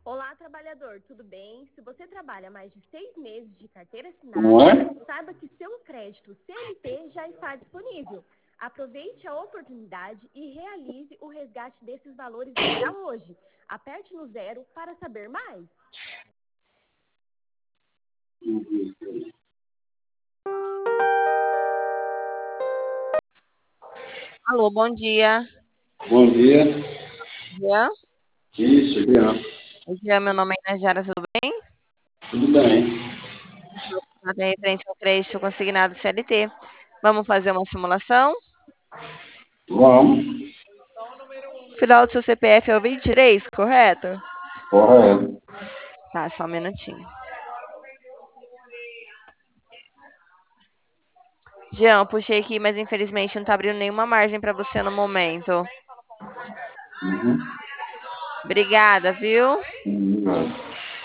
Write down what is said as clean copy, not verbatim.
Olá, trabalhador, tudo bem? Se você trabalha mais de 6 meses de carteira Não assinada, é? saiba que seu crédito CLT já está disponível. Aproveite a oportunidade e realize o resgate desses valores ainda hoje. Aperte no 0 para saber mais. Alô, bom dia. Bom dia. Jean? Isso, Jean. Jean, meu nome é Inajara, tudo bem? Tudo bem. Tem referente ao crédito consignado CLT. Vamos fazer uma simulação? Vamos. O final do seu CPF é o 23, correto? Correto. Tá, só um minutinho. Jean, puxei aqui, mas infelizmente não tá abrindo nenhuma margem para você no momento. Uhum. Obrigada, viu? Uhum.